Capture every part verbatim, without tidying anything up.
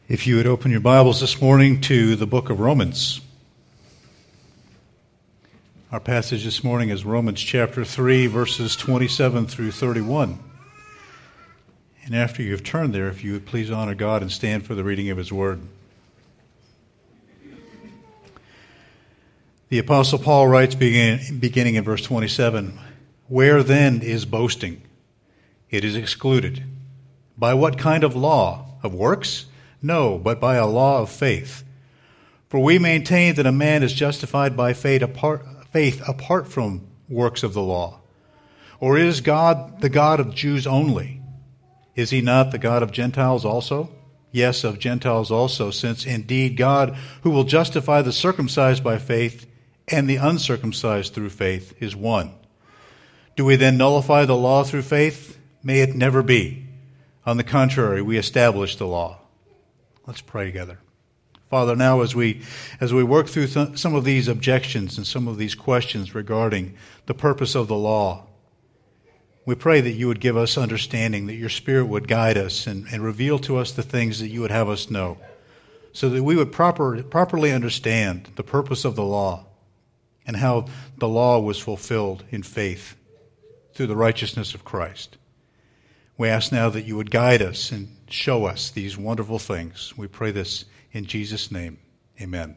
If you would open your Bibles this morning to the book of Romans. Our passage this morning is Romans chapter three, verses twenty-seven through thirty-one. And after you've turned there, if you would please honor God and stand for the reading of His Word. The Apostle Paul writes, begin, beginning in verse twenty-seven, "Where then is boasting? It is excluded. By what kind of law? Of works? No, but by a law of faith. For we maintain that a man is justified by faith apart, faith apart from works of the law. Or is God the God of Jews only? Is He not the God of Gentiles also? Yes, of Gentiles also, since indeed God, who will justify the circumcised by faith and the uncircumcised through faith, is one. Do we then nullify the law through faith? May it never be. On the contrary, we establish the law." Let's pray together. Father, now as we as we work through th- some of these objections and some of these questions regarding the purpose of the law, we pray that you would give us understanding, that your Spirit would guide us and, and reveal to us the things that you would have us know, so that we would proper, properly understand the purpose of the law and how the law was fulfilled in faith through the righteousness of Christ. We ask now that you would guide us and show us these wonderful things. We pray this in Jesus' name. Amen.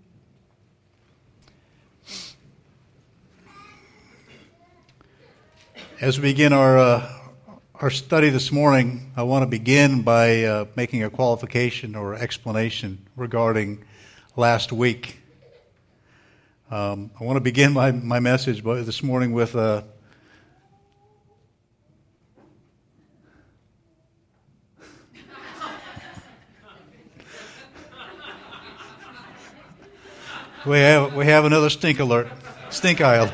As we begin our uh, our study this morning, I want to begin by uh, making a qualification or explanation regarding last week. Um, I want to begin my, my message this morning with a We have we have another stink alert, stink aisle.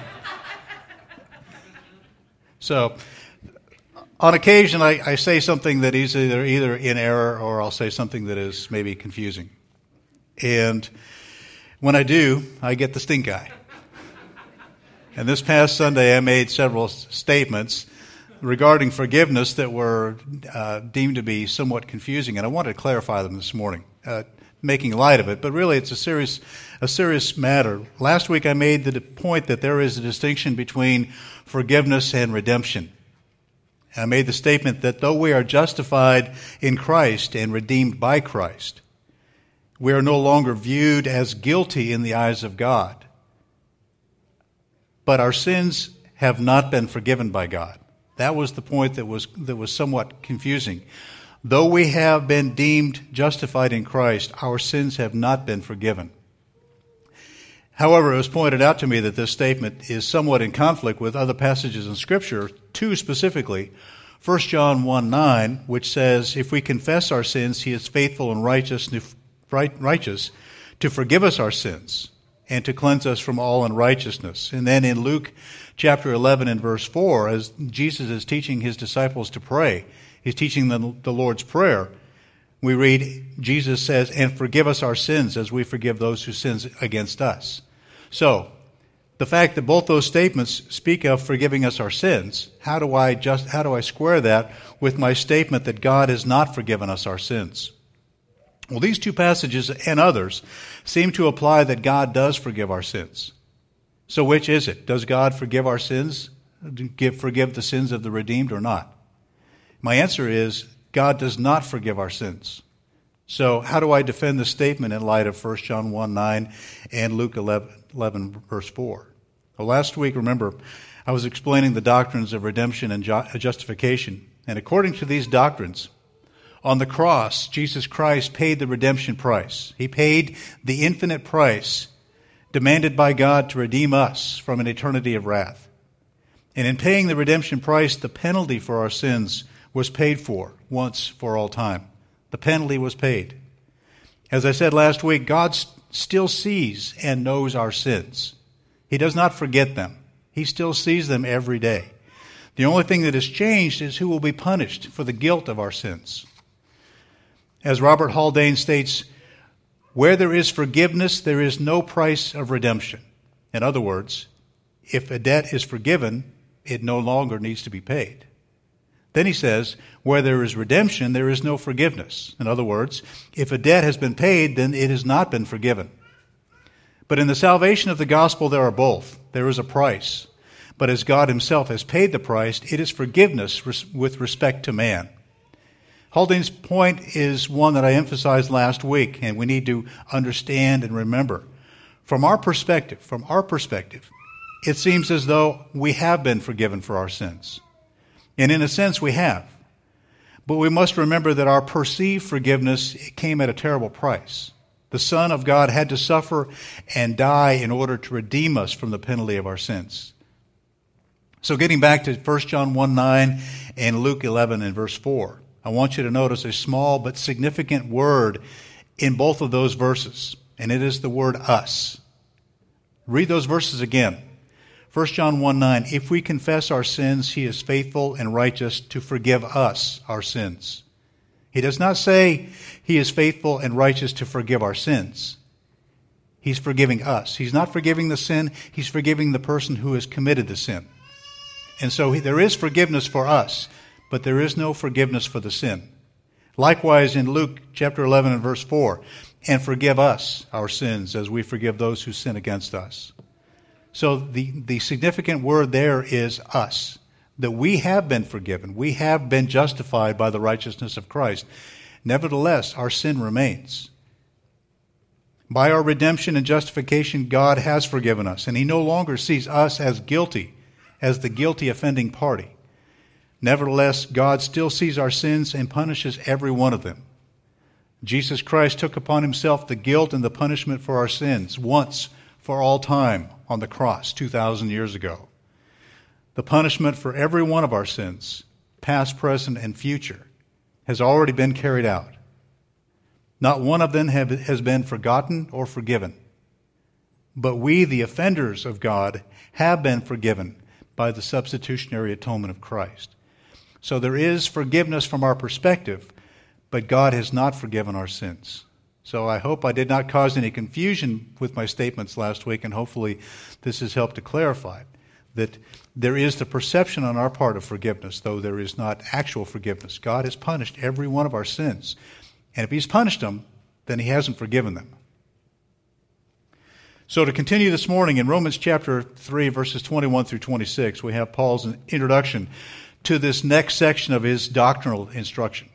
So, on occasion, I, I say something that is either either in error or I'll say something that is maybe confusing. And when I do, I get the stink eye. And this past Sunday, I made several statements regarding forgiveness that were uh, deemed to be somewhat confusing, and I wanted to clarify them this morning. Uh, making light of it, but really it's a serious a serious matter. Last week I made the point that there is a distinction between forgiveness and redemption. And I made the statement that though we are justified in Christ and redeemed by Christ, we are no longer viewed as guilty in the eyes of God. But our sins have not been forgiven by God. That was the point that was that was somewhat confusing. Though we have been deemed justified in Christ, our sins have not been forgiven. However, it was pointed out to me that this statement is somewhat in conflict with other passages in Scripture, two specifically. First John one nine, which says, "If we confess our sins, He is faithful and righteous, righteous to forgive us our sins and to cleanse us from all unrighteousness." And then in Luke chapter eleven and verse four, as Jesus is teaching His disciples to pray, He's teaching them the Lord's Prayer. We read, Jesus says, "And forgive us our sins as we forgive those who sin against us." So, the fact that both those statements speak of forgiving us our sins, how do I just how do I square that with my statement that God has not forgiven us our sins? Well, these two passages and others seem to apply that God does forgive our sins. So which is it? Does God forgive our sins, give, forgive the sins of the redeemed or not? My answer is, God does not forgive our sins. So how do I defend the statement in light of First John one nine and Luke eleven verse four? Well, last week, remember, I was explaining the doctrines of redemption and justification. And according to these doctrines, on the cross, Jesus Christ paid the redemption price. He paid the infinite price demanded by God to redeem us from an eternity of wrath. And in paying the redemption price, the penalty for our sins was paid for once for all time. The penalty was paid. As I said last week, God still sees and knows our sins. He does not forget them. He still sees them every day. The only thing that has changed is who will be punished for the guilt of our sins. As Robert Haldane states, "Where there is forgiveness, there is no price of redemption." In other words, if a debt is forgiven, it no longer needs to be paid. Then he says, where there is redemption, there is no forgiveness. In other words, if a debt has been paid, then it has not been forgiven. But in the salvation of the gospel, there are both. There is a price. But as God himself has paid the price, it is forgiveness with respect to man. Haldane's point is one that I emphasized last week, and we need to understand and remember. From our perspective, from our perspective, it seems as though we have been forgiven for our sins. And in a sense, we have. But we must remember that our perceived forgiveness came at a terrible price. The Son of God had to suffer and die in order to redeem us from the penalty of our sins. So getting back to First John one nine and Luke eleven and verse four, I want you to notice a small but significant word in both of those verses, and it is the word us. Read those verses again. First John one nine, if we confess our sins, he is faithful and righteous to forgive us our sins. He does not say he is faithful and righteous to forgive our sins. He's forgiving us. He's not forgiving the sin. He's forgiving the person who has committed the sin. And so there is forgiveness for us, but there is no forgiveness for the sin. Likewise in Luke chapter eleven and verse four, and forgive us our sins as we forgive those who sin against us. So the, the significant word there is us, that we have been forgiven. We have been justified by the righteousness of Christ. Nevertheless, our sin remains. By our redemption and justification, God has forgiven us, and he no longer sees us as guilty, as the guilty offending party. Nevertheless, God still sees our sins and punishes every one of them. Jesus Christ took upon himself the guilt and the punishment for our sins once for all time on the cross two thousand years ago. The punishment for every one of our sins, past, present, and future, has already been carried out. Not one of them have, has been forgotten or forgiven. But we, the offenders of God, have been forgiven by the substitutionary atonement of Christ. So there is forgiveness from our perspective, but God has not forgiven our sins. So I hope I did not cause any confusion with my statements last week, and hopefully this has helped to clarify that there is the perception on our part of forgiveness, though there is not actual forgiveness. God has punished every one of our sins. And if he's punished them, then he hasn't forgiven them. So to continue this morning, in Romans chapter three, verses twenty-one through twenty-six, we have Paul's introduction to this next section of his doctrinal instruction.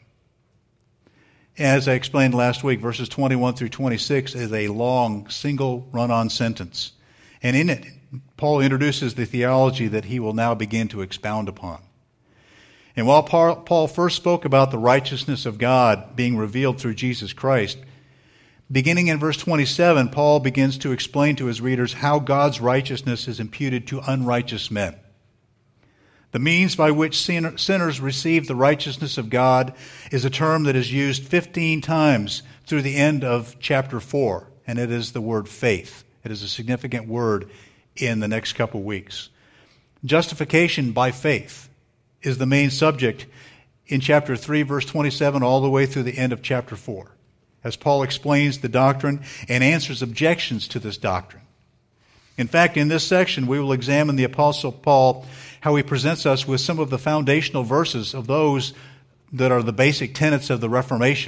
As I explained last week, verses twenty-one through twenty-six is a long, single run-on sentence. And in it, Paul introduces the theology that he will now begin to expound upon. And while Paul first spoke about the righteousness of God being revealed through Jesus Christ, beginning in verse twenty-seven, Paul begins to explain to his readers how God's righteousness is imputed to unrighteous men. The means by which sinners receive the righteousness of God is a term that is used fifteen times through the end of chapter four, and it is the word faith. It is a significant word in the next couple weeks. Justification by faith is the main subject in chapter three, verse twenty-seven, all the way through the end of chapter four, as Paul explains the doctrine and answers objections to this doctrine. In fact, in this section, we will examine the Apostle Paul, how he presents us with some of the foundational verses of those that are the basic tenets of the Reformation.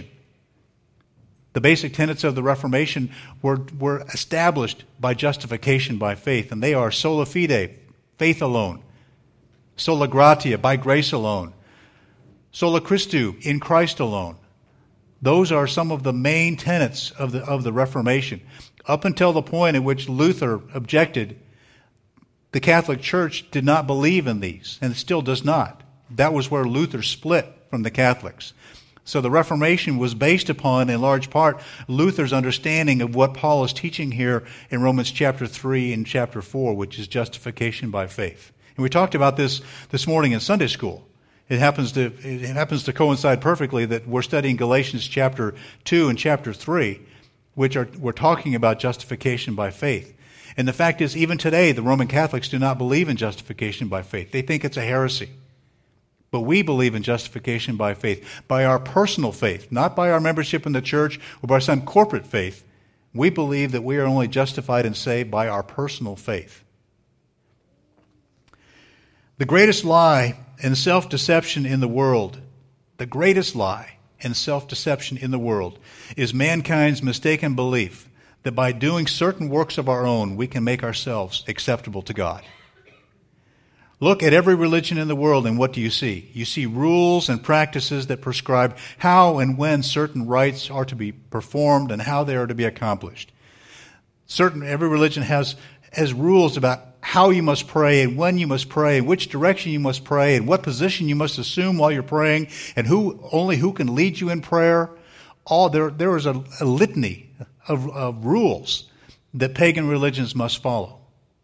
The basic tenets of the Reformation were, were established by justification by faith, and they are sola fide, faith alone, sola gratia, by grace alone, sola Christu, in Christ alone. Those are some of the main tenets of the, of the Reformation. Up until the point at which Luther objected, the Catholic Church did not believe in these, and it still does not. That was where Luther split from the Catholics. So the Reformation was based upon, in large part, Luther's understanding of what Paul is teaching here in Romans chapter three and chapter four, which is justification by faith. And we talked about this this morning in Sunday school. It happens to it happens to coincide perfectly that we're studying Galatians chapter two and chapter three, which are we're talking about justification by faith. And the fact is, even today, the Roman Catholics do not believe in justification by faith. They think it's a heresy. But we believe in justification by faith, by our personal faith, not by our membership in the church or by some corporate faith. We believe that we are only justified and saved by our personal faith. The greatest lie and self-deception in the world, the greatest lie and self-deception in the world, is mankind's mistaken belief that by doing certain works of our own, we can make ourselves acceptable to God. Look at every religion in the world, and what do you see? You see rules and practices that prescribe how and when certain rites are to be performed and how they are to be accomplished. Certain every religion has has rules about how you must pray and when you must pray and which direction you must pray and what position you must assume while you're praying and who only who can lead you in prayer. All there there is a, a litany of, of rules that pagan religions must follow.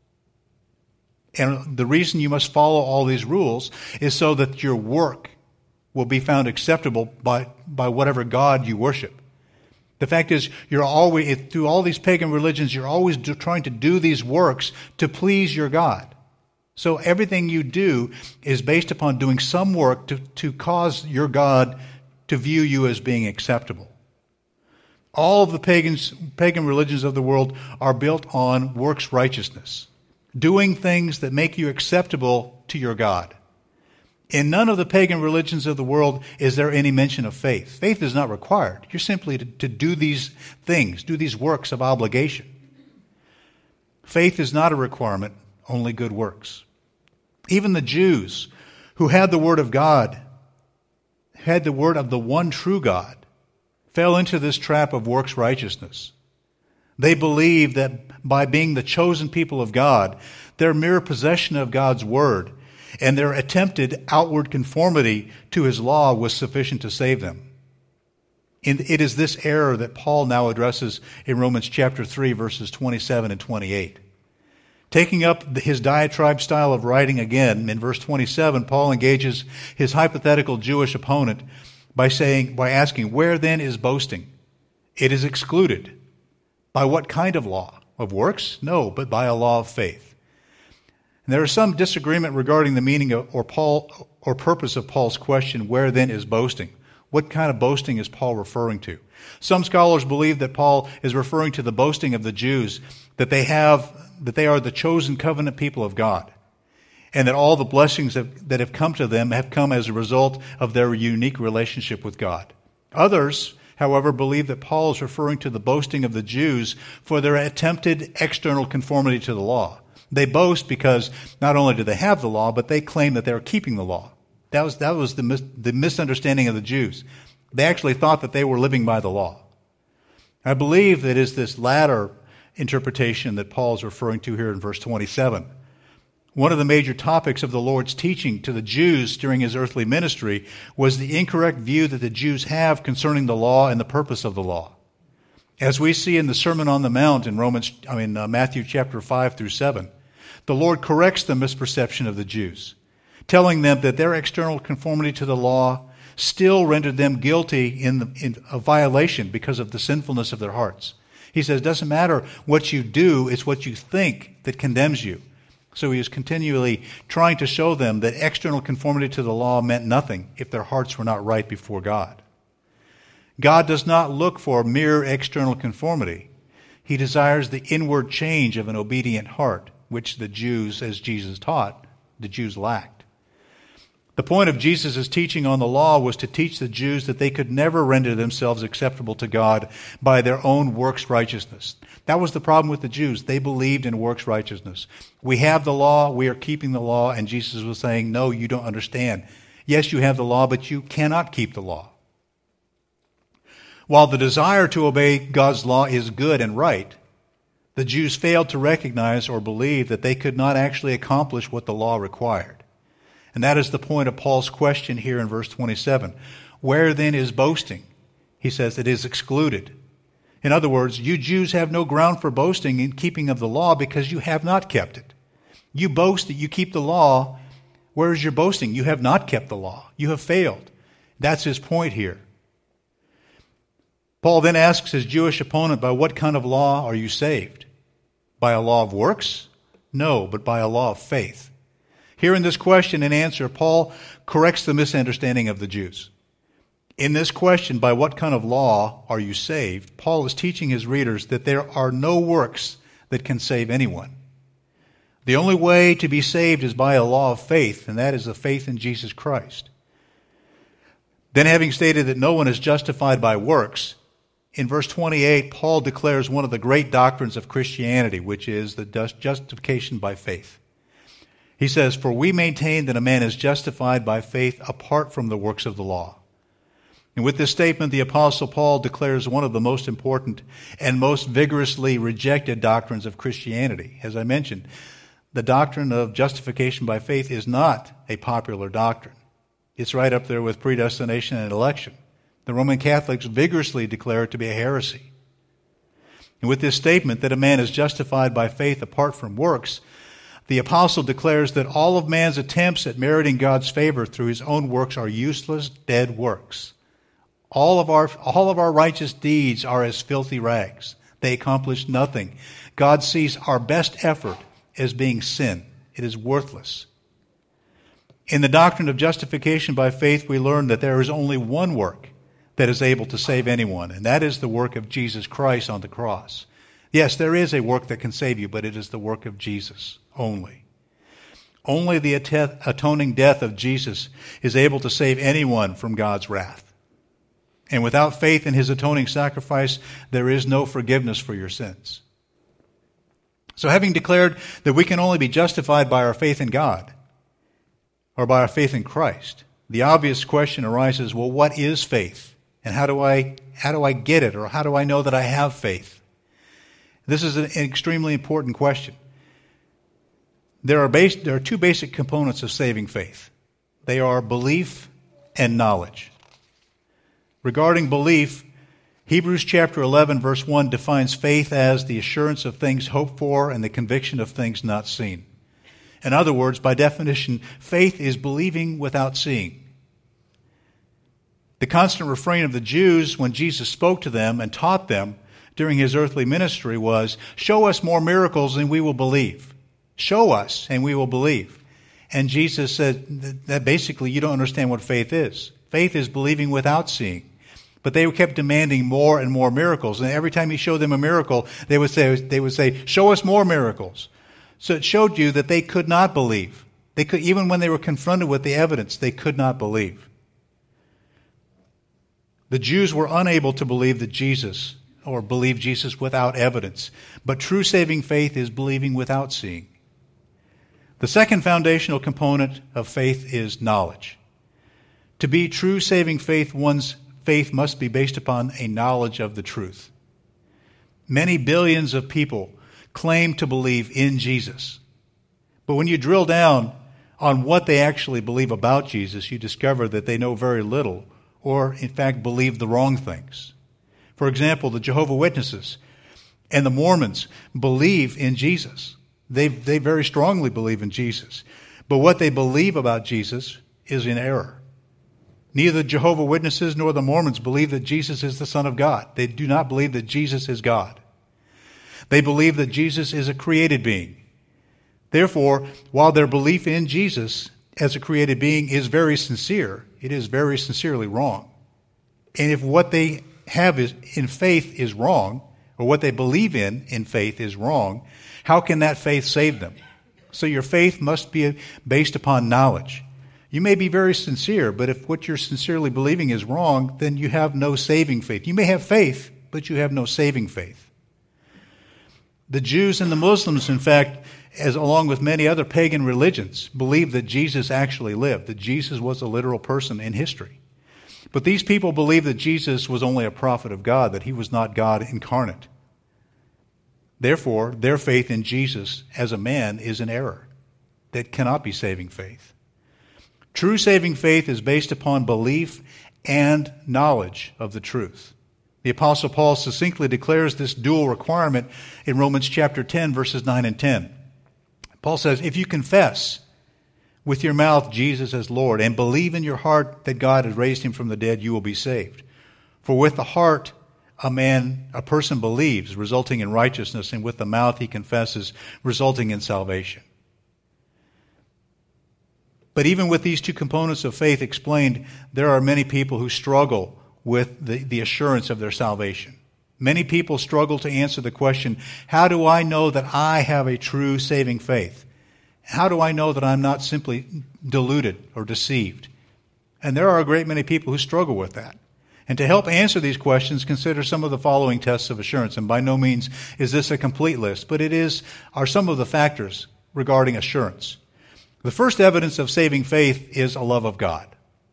And the reason you must follow all these rules is so that your work will be found acceptable by, by whatever God you worship. The fact is, you're always, through all these pagan religions, you're always do, trying to do these works to please your God. So everything you do is based upon doing some work to, to cause your God to view you as being acceptable. All of the pagans, pagan religions of the world are built on works righteousness, doing things that make you acceptable to your God. In none of the pagan religions of the world is there any mention of faith. Faith is not required. You're simply to, to do these things, do these works of obligation. Faith is not a requirement, only good works. Even the Jews who had the word of God, had the word of the one true God, fell into this trap of works righteousness. They believed that by being the chosen people of God, their mere possession of God's word and their attempted outward conformity to his law was sufficient to save them. And it is this error that Paul now addresses in Romans chapter three, verses twenty-seven and twenty-eight. Taking up his diatribe style of writing again, in verse twenty-seven, Paul engages his hypothetical Jewish opponent by saying, by asking, where then is boasting? It is excluded. By what kind of law? Of works? No, but by a law of faith. And there is some disagreement regarding the meaning of, or Paul or purpose of Paul's question, where then is boasting? What kind of boasting is Paul referring to? Some scholars believe that Paul is referring to the boasting of the Jews, that they have, that they are the chosen covenant people of God, and that all the blessings that, that have come to them have come as a result of their unique relationship with God. Others, however, believe that Paul is referring to the boasting of the Jews for their attempted external conformity to the law. They boast because not only do they have the law, but they claim that they are keeping the law. That was, that was the, mis- the misunderstanding of the Jews. They actually thought that they were living by the law. I believe that it is this latter interpretation that Paul is referring to here in verse twenty-seven. One of the major topics of the Lord's teaching to the Jews during his earthly ministry was the incorrect view that the Jews have concerning the law and the purpose of the law. As we see in the Sermon on the Mount in Romans, I mean uh, Matthew chapter five through seven, the Lord corrects the misperception of the Jews, telling them that their external conformity to the law still rendered them guilty in, the, in a violation because of the sinfulness of their hearts. He says, it doesn't matter what you do, it's what you think that condemns you. So he is continually trying to show them that external conformity to the law meant nothing if their hearts were not right before God. God does not look for mere external conformity. He desires the inward change of an obedient heart, which the Jews, as Jesus taught, the Jews lacked. The point of Jesus' teaching on the law was to teach the Jews that they could never render themselves acceptable to God by their own works righteousness. That was the problem with the Jews. They believed in works righteousness. We have the law, we are keeping the law, and Jesus was saying, no, you don't understand. Yes, you have the law, but you cannot keep the law. While the desire to obey God's law is good and right, the Jews failed to recognize or believe that they could not actually accomplish what the law required. And that is the point of Paul's question here in verse twenty-seven. Where then is boasting? He says it is excluded. In other words, you Jews have no ground for boasting in keeping of the law because you have not kept it. You boast that you keep the law. Where is your boasting? You have not kept the law. You have failed. That's his point here. Paul then asks his Jewish opponent, by what kind of law are you saved? By a law of works? No, but by a law of faith. Here in this question and answer, Paul corrects the misunderstanding of the Jews. In this question, by what kind of law are you saved, Paul is teaching his readers that there are no works that can save anyone. The only way to be saved is by a law of faith, and that is the faith in Jesus Christ. Then, having stated that no one is justified by works, in verse twenty-eight, Paul declares one of the great doctrines of Christianity, which is the justification by faith. He says, "For we maintain that a man is justified by faith apart from the works of the law." And with this statement, the Apostle Paul declares one of the most important and most vigorously rejected doctrines of Christianity. As I mentioned, the doctrine of justification by faith is not a popular doctrine. It's right up there with predestination and election. The Roman Catholics vigorously declare it to be a heresy. And with this statement that a man is justified by faith apart from works, the apostle declares that all of man's attempts at meriting God's favor through his own works are useless, dead works. All of our, all of our righteous deeds are as filthy rags. They accomplish nothing. God sees our best effort as being sin. It is worthless. In the doctrine of justification by faith, we learn that there is only one work that is able to save anyone, and that is the work of Jesus Christ on the cross. Yes, there is a work that can save you, but it is the work of Jesus only. Only the atoning death of Jesus is able to save anyone from God's wrath. And without faith in his atoning sacrifice, there is no forgiveness for your sins. So having declared that we can only be justified by our faith in God, or by our faith in Christ, the obvious question arises, well, what is faith? And how do I how do I get it, or how do I know that I have faith? This is an extremely important question. There are base, there are two basic components of saving faith. They are belief and knowledge. Regarding belief, Hebrews chapter eleven verse one defines faith as the assurance of things hoped for and the conviction of things not seen. In other words, by definition, faith is believing without seeing. The constant refrain of the Jews when Jesus spoke to them and taught them during his earthly ministry was, "Show us more miracles and we will believe. Show us and we will believe." And Jesus said that basically you don't understand what faith is. Faith is believing without seeing. But they kept demanding more and more miracles. And every time he showed them a miracle, they would say, they would say, "Show us more miracles." So it showed you that they could not believe. They could, even when they were confronted with the evidence, they could not believe. The Jews were unable to believe that Jesus, or believe Jesus without evidence. But true saving faith is believing without seeing. The second foundational component of faith is knowledge. To be true saving faith, one's faith must be based upon a knowledge of the truth. Many billions of people claim to believe in Jesus. But when you drill down on what they actually believe about Jesus, you discover that they know very little, or in fact believe the wrong things. For example, the Jehovah's Witnesses and the Mormons believe in Jesus. They, they very strongly believe in Jesus. But what they believe about Jesus is in error. Neither the Jehovah's Witnesses nor the Mormons believe that Jesus is the Son of God. They do not believe that Jesus is God. They believe that Jesus is a created being. Therefore, while their belief in Jesus as a created being is very sincere, it is very sincerely wrong. And if what they have is in faith is wrong, or what they believe in in faith is wrong, how can that faith save them? So your faith must be based upon knowledge. You may be very sincere, but if what you're sincerely believing is wrong, then you have no saving faith. You may have faith, but you have no saving faith. The Jews and the Muslims, in fact, as along with many other pagan religions, believed that Jesus actually lived, that Jesus was a literal person in history. But these people believed that Jesus was only a prophet of God, that he was not God incarnate. Therefore, their faith in Jesus as a man is an error that cannot be saving faith. True saving faith is based upon belief and knowledge of the truth. The Apostle Paul succinctly declares this dual requirement in Romans chapter ten, verses nine and ten. Paul says, "If you confess with your mouth Jesus as Lord and believe in your heart that God has raised him from the dead, you will be saved. For with the heart a man, a person believes, resulting in righteousness, and with the mouth he confesses, resulting in salvation." But even with these two components of faith explained, there are many people who struggle with the, the assurance of their salvation. Many people struggle to answer the question, how do I know that I have a true saving faith? How do I know that I'm not simply deluded or deceived? And there are a great many people who struggle with that. And to help answer these questions, consider some of the following tests of assurance. And by no means is this a complete list, but it is are some of the factors regarding assurance. The first evidence of saving faith is a love of God.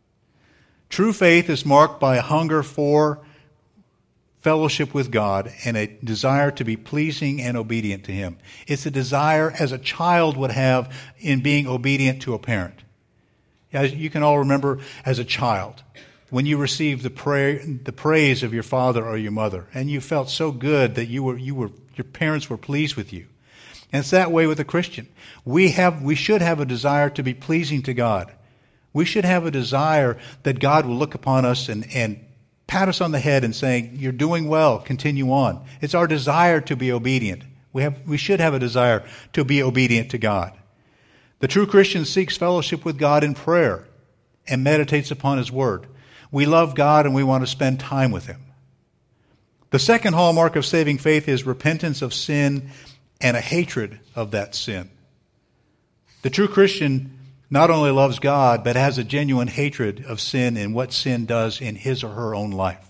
True faith is marked by a hunger for fellowship with God and a desire to be pleasing and obedient to Him. It's a desire as a child would have in being obedient to a parent. As you can all remember as a child, when you received the prayer, the praise of your father or your mother, and you felt so good that you were, you were, your parents were pleased with you. And it's that way with a Christian. We have, we should have a desire to be pleasing to God. We should have a desire that God will look upon us and, and pat us on the head and saying, "You're doing well, continue on." It's our desire to be obedient. We have, we should have a desire to be obedient to God. The true Christian seeks fellowship with God in prayer and meditates upon His Word. We love God and we want to spend time with Him. The second hallmark of saving faith is repentance of sin and a hatred of that sin. The true Christian not only loves God, but has a genuine hatred of sin and what sin does in his or her own life.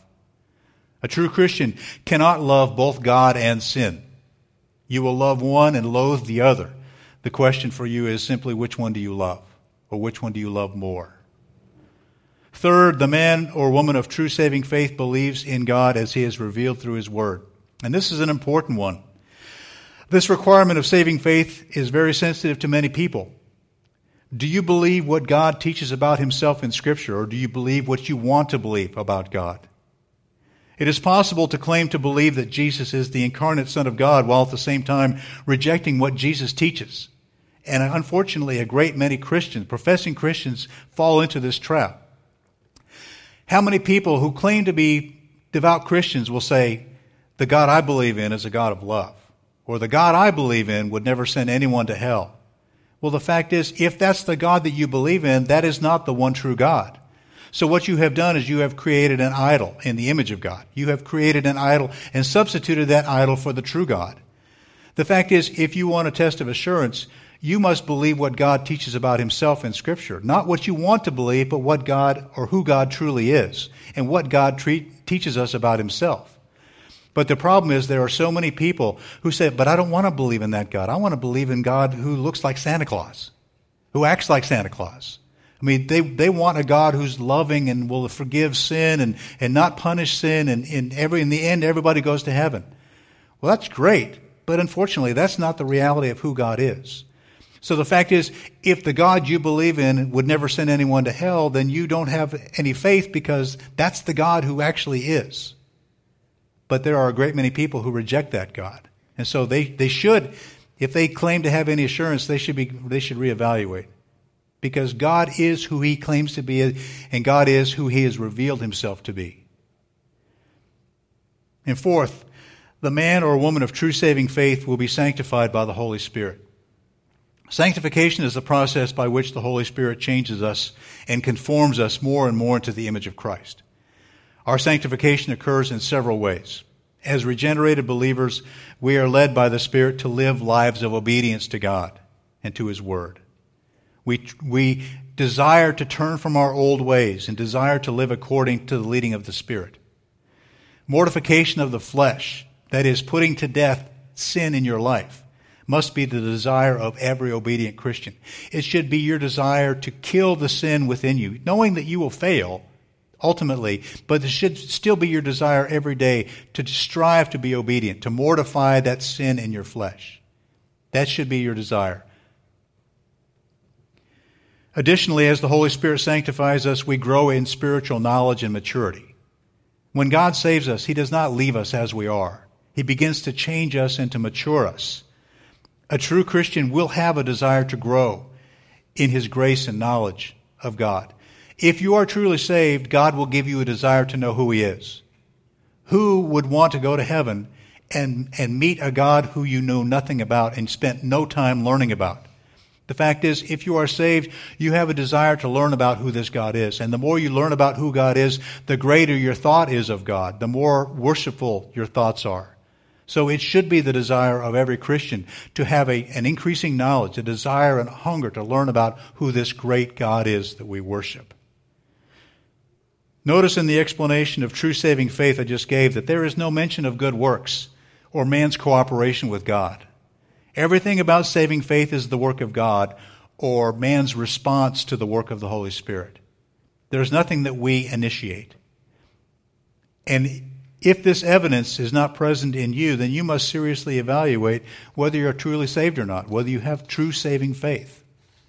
A true Christian cannot love both God and sin. You will love one and loathe the other. The question for you is simply, which one do you love? Or which one do you love more? Third, the man or woman of true saving faith believes in God as He is revealed through His Word. And this is an important one. This requirement of saving faith is very sensitive to many people. Do you believe what God teaches about Himself in Scripture, or do you believe what you want to believe about God? It is possible to claim to believe that Jesus is the incarnate Son of God while at the same time rejecting what Jesus teaches. And unfortunately, a great many Christians, professing Christians, fall into this trap. How many people who claim to be devout Christians will say, "The God I believe in is a God of love," or "The God I believe in would never send anyone to hell"? Well, the fact is, if that's the God that you believe in, that is not the one true God. So what you have done is you have created an idol in the image of God. You have created an idol and substituted that idol for the true God. The fact is, if you want a test of assurance, you must believe what God teaches about Himself in Scripture. Not what you want to believe, but what God or who God truly is and what God treat, teaches us about Himself. But the problem is there are so many people who say, "But I don't want to believe in that God. I want to believe in God who looks like Santa Claus, who acts like Santa Claus." I mean, they, they want a God who's loving and will forgive sin and, and not punish sin, and in, every, in the end, everybody goes to heaven. Well, that's great, but unfortunately, that's not the reality of who God is. So the fact is, if the God you believe in would never send anyone to hell, then you don't have any faith, because that's the God who actually is. But there are a great many people who reject that God. And so they, they should, if they claim to have any assurance, they should be they should reevaluate. Because God is who He claims to be, and God is who He has revealed Himself to be. And fourth, the man or woman of true saving faith will be sanctified by the Holy Spirit. Sanctification is the process by which the Holy Spirit changes us and conforms us more and more into the image of Christ. Our sanctification occurs in several ways. As regenerated believers, we are led by the Spirit to live lives of obedience to God and to His Word. We, we desire to turn from our old ways and desire to live according to the leading of the Spirit. Mortification of the flesh, that is, putting to death sin in your life, must be the desire of every obedient Christian. It should be your desire to kill the sin within you, knowing that you will fail ultimately, but it should still be your desire every day to strive to be obedient, to mortify that sin in your flesh. That should be your desire. Additionally, as the Holy Spirit sanctifies us, we grow in spiritual knowledge and maturity. When God saves us, He does not leave us as we are. He begins to change us and to mature us. A true Christian will have a desire to grow in his grace and knowledge of God. If you are truly saved, God will give you a desire to know who He is. Who would want to go to heaven and, and meet a God who you know nothing about and spent no time learning about? The fact is, if you are saved, you have a desire to learn about who this God is. And the more you learn about who God is, the greater your thought is of God, the more worshipful your thoughts are. So it should be the desire of every Christian to have a, an increasing knowledge, a desire and hunger to learn about who this great God is that we worship. Notice in the explanation of true saving faith I just gave that there is no mention of good works or man's cooperation with God. Everything about saving faith is the work of God or man's response to the work of the Holy Spirit. There's nothing that we initiate. And if this evidence is not present in you, then you must seriously evaluate whether you're truly saved or not, whether you have true saving faith.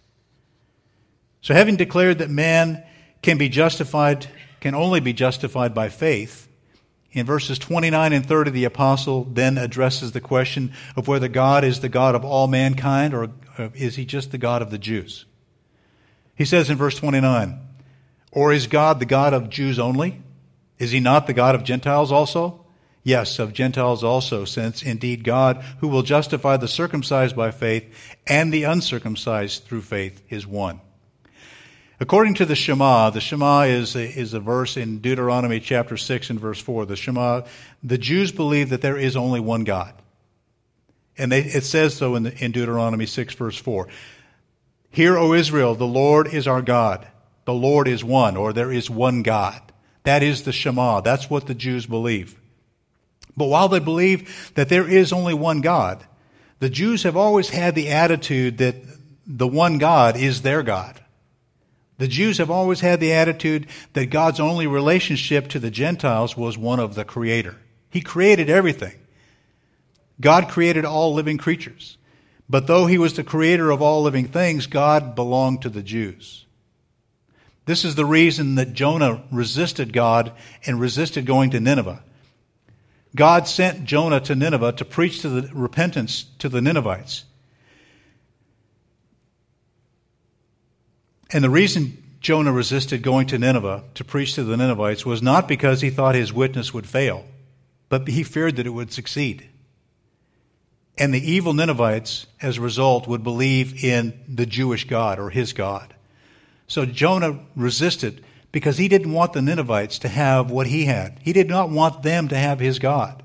So having declared that man can be justified, can only be justified by faith, in verses twenty-nine and thirty, the apostle then addresses the question of whether God is the God of all mankind or is he just the God of the Jews. He says in verse twenty-nine, "Or is God the God of Jews only? Is he not the God of Gentiles also? Yes, of Gentiles also, since indeed God, who will justify the circumcised by faith and the uncircumcised through faith, is one." According to the Shema, the Shema is a, is a verse in Deuteronomy chapter six and verse four. The Shema, the Jews believe that there is only one God. And they, it says so in, the, in Deuteronomy six verse four. "Hear, O Israel, the Lord is our God. The Lord is one," or there is one God. That is the Shema. That's what the Jews believe. But while they believe that there is only one God, the Jews have always had the attitude that the one God is their God. The Jews have always had the attitude that God's only relationship to the Gentiles was one of the Creator. He created everything. God created all living creatures. But though he was the creator of all living things, God belonged to the Jews. This is the reason that Jonah resisted God and resisted going to Nineveh. God sent Jonah to Nineveh to preach to the repentance to the Ninevites. And the reason Jonah resisted going to Nineveh to preach to the Ninevites was not because he thought his witness would fail, but he feared that it would succeed. And the evil Ninevites, as a result, would believe in the Jewish God or his God. So Jonah resisted because he didn't want the Ninevites to have what he had. He did not want them to have his God.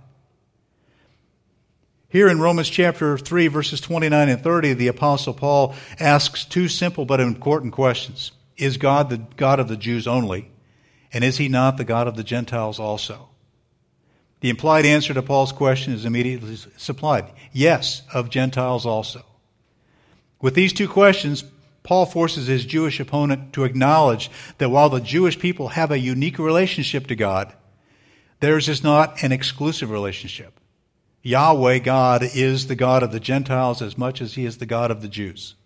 Here in Romans chapter three, verses twenty-nine and thirty, the Apostle Paul asks two simple but important questions. Is God the God of the Jews only? And is he not the God of the Gentiles also? The implied answer to Paul's question is immediately supplied. Yes, of Gentiles also. With these two questions, Paul forces his Jewish opponent to acknowledge that while the Jewish people have a unique relationship to God, theirs is not an exclusive relationship. Yahweh, God, is the God of the Gentiles as much as he is the God of the Jews.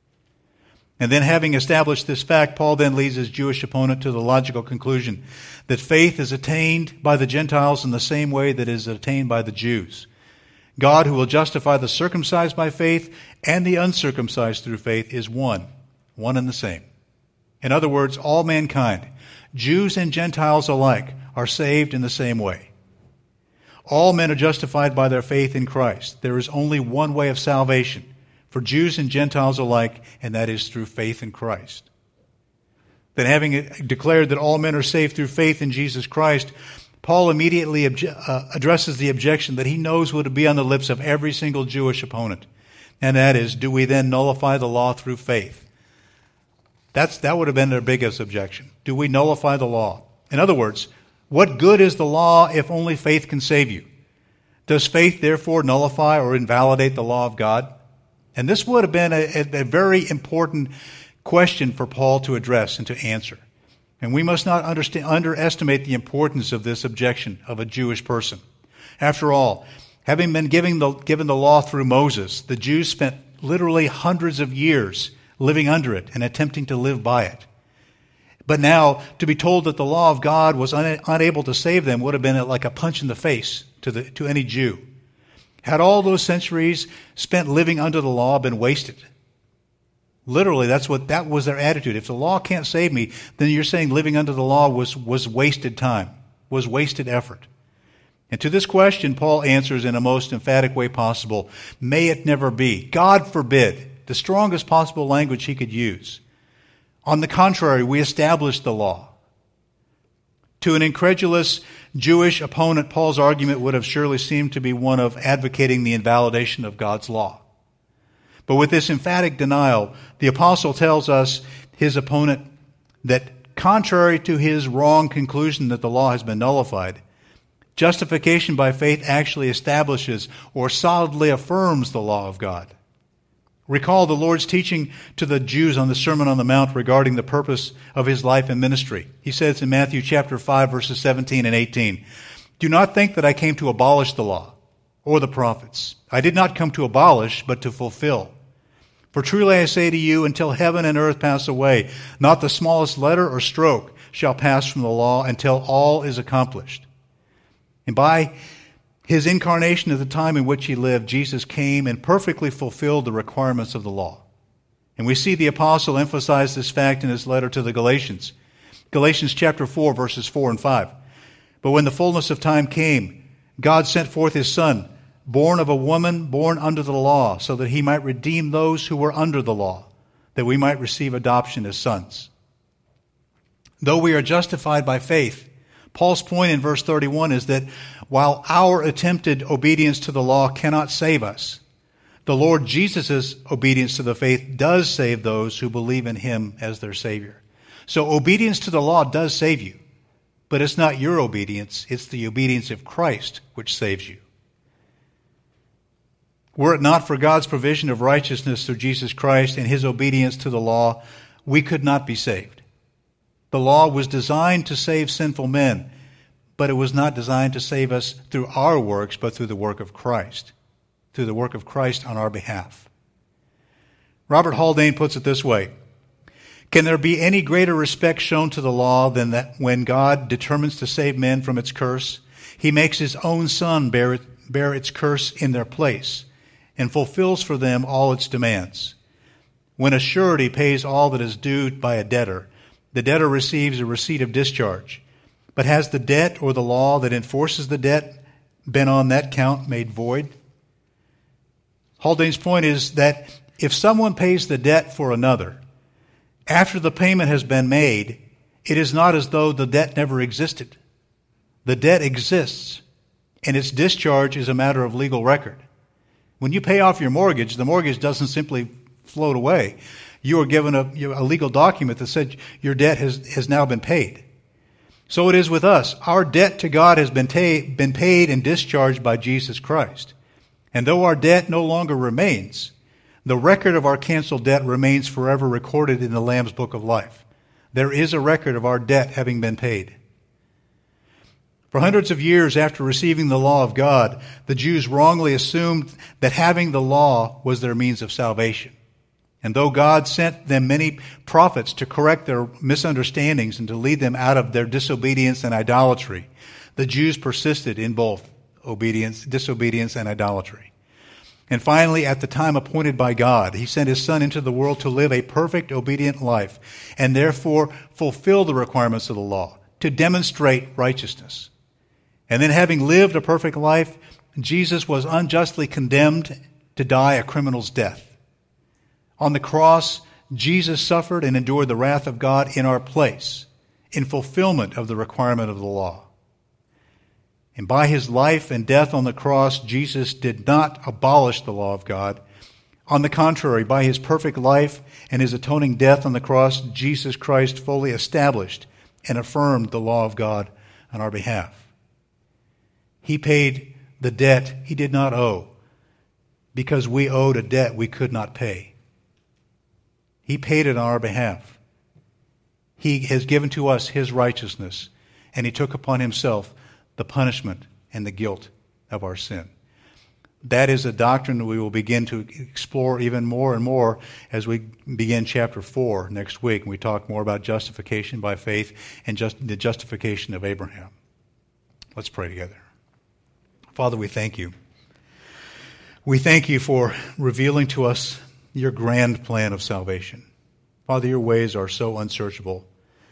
And then having established this fact, Paul then leads his Jewish opponent to the logical conclusion that faith is attained by the Gentiles in the same way that it is attained by the Jews. God, who will justify the circumcised by faith and the uncircumcised through faith, is one, one and the same. In other words, all mankind, Jews and Gentiles alike, are saved in the same way. All men are justified by their faith in Christ. There is only one way of salvation for Jews and Gentiles alike, and that is through faith in Christ. Then having declared that all men are saved through faith in Jesus Christ, Paul immediately obje- uh, addresses the objection that he knows would be on the lips of every single Jewish opponent. And that is, do we then nullify the law through faith? That's, that would have been their biggest objection. Do we nullify the law? In other words, what good is the law if only faith can save you? Does faith therefore nullify or invalidate the law of God? And this would have been a, a, a very important question for Paul to address and to answer. And we must not understand, underestimate the importance of this objection of a Jewish person. After all, having been given the, given the law through Moses, the Jews spent literally hundreds of years living under it and attempting to live by it. But now, to be told that the law of God was un, unable to save them would have been like a punch in the face to, the, to any Jew. Had all those centuries spent living under the law been wasted? Literally, that's what that was their attitude. If the law can't save me, then you're saying living under the law was, was wasted time, was wasted effort. And to this question, Paul answers in a most emphatic way possible, may it never be. God forbid, the strongest possible language he could use. On the contrary, we established the law. To an incredulous Jewish opponent, Paul's argument would have surely seemed to be one of advocating the invalidation of God's law. But with this emphatic denial, the apostle tells us, his opponent, that contrary to his wrong conclusion that the law has been nullified, justification by faith actually establishes or solidly affirms the law of God. Recall the Lord's teaching to the Jews on the Sermon on the Mount regarding the purpose of his life and ministry. He says in Matthew chapter five, verses seventeen and eighteen, "Do not think that I came to abolish the law or the prophets. I did not come to abolish, but to fulfill. For truly I say to you, until heaven and earth pass away, not the smallest letter or stroke shall pass from the law until all is accomplished." And by his incarnation at the time in which he lived, Jesus came and perfectly fulfilled the requirements of the law. And we see the apostle emphasize this fact in his letter to the Galatians. Galatians chapter four, verses four and five. "But when the fullness of time came, God sent forth his Son, born of a woman, born under the law, so that he might redeem those who were under the law, that we might receive adoption as sons." Though we are justified by faith, Paul's point in verse thirty-one is that while our attempted obedience to the law cannot save us, the Lord Jesus' obedience to the faith does save those who believe in him as their Savior. So obedience to the law does save you, but it's not your obedience, it's the obedience of Christ which saves you. Were it not for God's provision of righteousness through Jesus Christ and his obedience to the law, we could not be saved. The law was designed to save sinful men, but it was not designed to save us through our works, but through the work of Christ, through the work of Christ on our behalf. Robert Haldane puts it this way: "Can there be any greater respect shown to the law than that when God determines to save men from its curse, he makes his own Son bear, it, bear its curse in their place and fulfills for them all its demands? When a surety pays all that is due by a debtor, the debtor receives a receipt of discharge. But has the debt or the law that enforces the debt been on that count made void?" Haldane's point is that if someone pays the debt for another, after the payment has been made, it is not as though the debt never existed. The debt exists, and its discharge is a matter of legal record. When you pay off your mortgage, the mortgage doesn't simply float away. You are given a, a legal document that said your debt has, has now been paid. So it is with us. Our debt to God has been, ta- been paid and discharged by Jesus Christ. And though our debt no longer remains, the record of our canceled debt remains forever recorded in the Lamb's Book of Life. There is a record of our debt having been paid. For hundreds of years after receiving the law of God, the Jews wrongly assumed that having the law was their means of salvation. And though God sent them many prophets to correct their misunderstandings and to lead them out of their disobedience and idolatry, the Jews persisted in both obedience, disobedience and idolatry. And finally, at the time appointed by God, he sent his Son into the world to live a perfect, obedient life and therefore fulfill the requirements of the law, to demonstrate righteousness. And then having lived a perfect life, Jesus was unjustly condemned to die a criminal's death. On the cross, Jesus suffered and endured the wrath of God in our place, in fulfillment of the requirement of the law. And by his life and death on the cross, Jesus did not abolish the law of God. On the contrary, by his perfect life and his atoning death on the cross, Jesus Christ fully established and affirmed the law of God on our behalf. He paid the debt he did not owe because we owed a debt we could not pay. He paid it on our behalf. He has given to us his righteousness, and he took upon himself the punishment and the guilt of our sin. That is a doctrine that we will begin to explore even more and more as we begin chapter four next week, and we talk more about justification by faith and just the justification of Abraham. Let's pray together. Father, we thank you. We thank you for revealing to us your grand plan of salvation. Father, your ways are so unsearchable.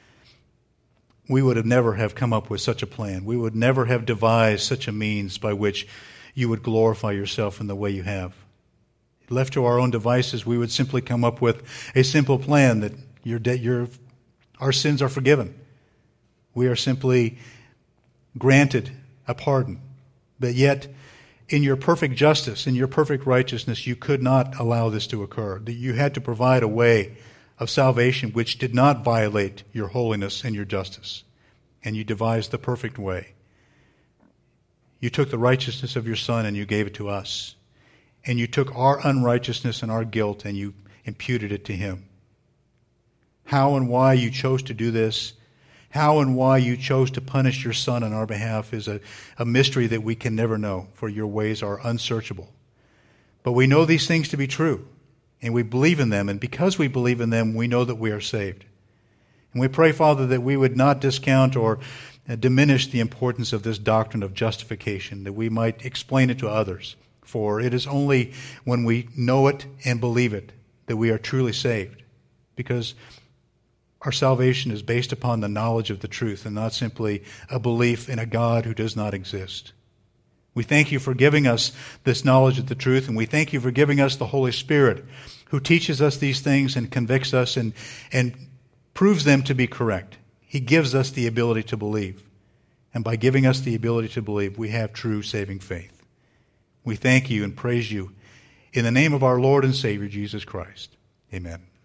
We would have never have come up with such a plan. We would never have devised such a means by which you would glorify yourself in the way you have. Left to our own devices, we would simply come up with a simple plan that your de- your, our sins are forgiven. We are simply granted a pardon. But yet, in your perfect justice, in your perfect righteousness, you could not allow this to occur. That you had to provide a way of salvation which did not violate your holiness and your justice. And you devised the perfect way. You took the righteousness of your Son and you gave it to us. And you took our unrighteousness and our guilt and you imputed it to Him. How and why you chose to do this, how and why you chose to punish your Son on our behalf is a, a mystery that we can never know, for your ways are unsearchable. But we know these things to be true, and we believe in them, and because we believe in them, we know that we are saved. And we pray, Father, that we would not discount or diminish the importance of this doctrine of justification, that we might explain it to others. For it is only when we know it and believe it that we are truly saved, because our salvation is based upon the knowledge of the truth and not simply a belief in a God who does not exist. We thank you for giving us this knowledge of the truth, and we thank you for giving us the Holy Spirit who teaches us these things and convicts us and, and proves them to be correct. He gives us the ability to believe. And by giving us the ability to believe, we have true saving faith. We thank you and praise you in the name of our Lord and Savior, Jesus Christ. Amen.